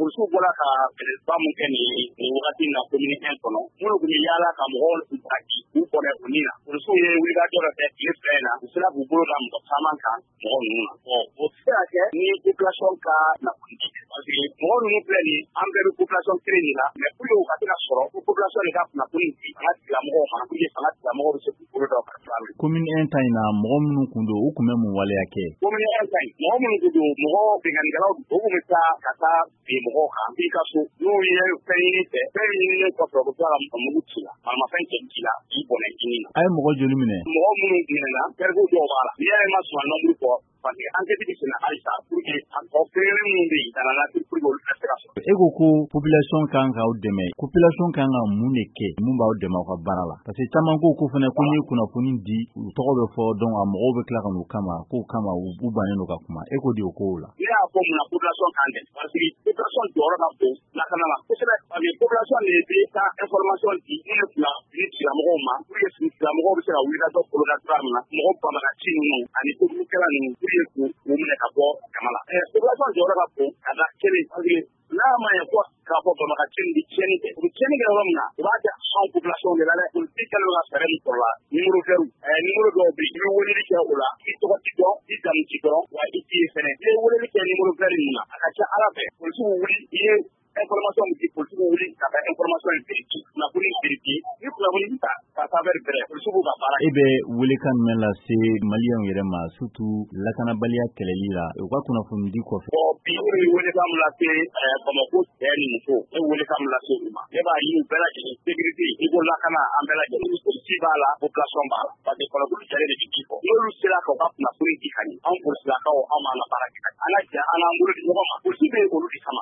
polisiw bɔra ka ba mun kɛ nin wagati na commune 1 kɔnɔ minnu tun bɛ yaala ka mɔgɔw baki k'u bɔnɛ u ni na polisiw ye wulikajɔ dɔ kɛ tile fila in na u sera k'u bolo da mɔgɔ caman kan mɔgɔ ninnu na o tɛ se ka kɛ ni population ka kunnafoni di parce que mɔgɔ ninnu filɛ nin an bɛɛ bɛ population kelen de la mais pour que u ka se ka sɔrɔ ko population de ka kunnafoni di fanga tigilamɔgɔw ma pour que fanga tigilamɔgɔw bɛ se k'u bolo da ka cogoya min. Commune 1 ta in na mɔgɔ minnu kun don u kun bɛ mun waleya kɛ. Commune 1 ta in mɔgɔ minnu kun don mɔgɔ bingannikɛlaw o kun bɛ taa ka taa bin mɔgɔw kan i ka so n'u ye fɛn ɲini fɛ fɛn ɲininen kɔfɛ u bɛ tila ka mugu ci la maramafɛn cɛ ci la k'i bɔnɛ ɲini na. A ye mɔgɔ joli minɛ. Mɔgɔ minnu minɛna kɛrɛfɛ dɔw b'a la n'i y'a ye ma sɔn nombre fɔ parce que enquête bɛ senna halisa pour que a tɔ kelen minnu bɛ yen kana na pour que olu ka se ka sɔrɔ. E ko population kan k'aw dɛmɛ population kan ka mun de kɛ mun b'aw dɛmɛ aw ka baara la parce que caman ko fana ko n'i ye kunnafoni di u tɔgɔ bɛ fɔ donc a mɔgɔw bɛ tila ka n'u kama k'o kama u bannen don ka kuma e ko de o ko la. Ne y'a fɔ mun na population kan dɛ parce que population jɔyɔrɔ ka bon lakana la kosɛbɛ parce que population de bɛ taa information di minnu fila fini tigilamɔgɔw ma pour que fini tigilamɔgɔw bɛ se ka wulikajɔ boloda cogoya min na mɔgɔ banbagaci ninnu ani tobilikɛla ninnu pour que k'u minɛ ka bɔ jama la. Population jɔyɔrɔ ka bon ka da kelen parce que n'a ma ɲɛ ko k'a fɔ banbagaci ninnu bɛ tiɲɛni kɛ u bɛ tiɲɛni kɛ yɔrɔ min na u b'a kɛ anw population de la dɛ politique kɛlen don ka fɛɛrɛ min sɔrɔ la numéro vert numéro dɔw bɛ yen i bɛ weleli kɛ o la i tɔgɔ ti dɔn i jamu ti dɔn wa i t'i ye fɛnɛ i ye weleli kɛ numéro vert ninnu na a ka ca Ala fɛ polisiw wuli i ye information min di polisiw wuli ka taa information in vérifier kunnafoni vérifier ni kunnafoni bɛ ta ka taa vers vrai polisiw b'u ka baara kɛ. E bɛ welekan jumɛn lase maliyɛnw yɛrɛ ma surtout lakanabaliya kɛlɛli la u ka kunnafoni di kɔfɛ. Bi ne bɛ welekan min lase Bamako cɛ ni muso ne bɛ welekan min lase u ma ne b'a ɲini u bɛɛ lajɛlen sécurité i ko lakana an bɛɛ lajɛlen polisi b'a la population b'a la parce que kɔnɔboli cɛ de bɛ ji fɔ n'olu sera k'u ka kunnafoni di ka ɲɛ anw polisilakaw anw b'an ka baara kɛ an ka jɛ an k'an bolo di ɲɔgɔn ma polisi bɛ olu de kama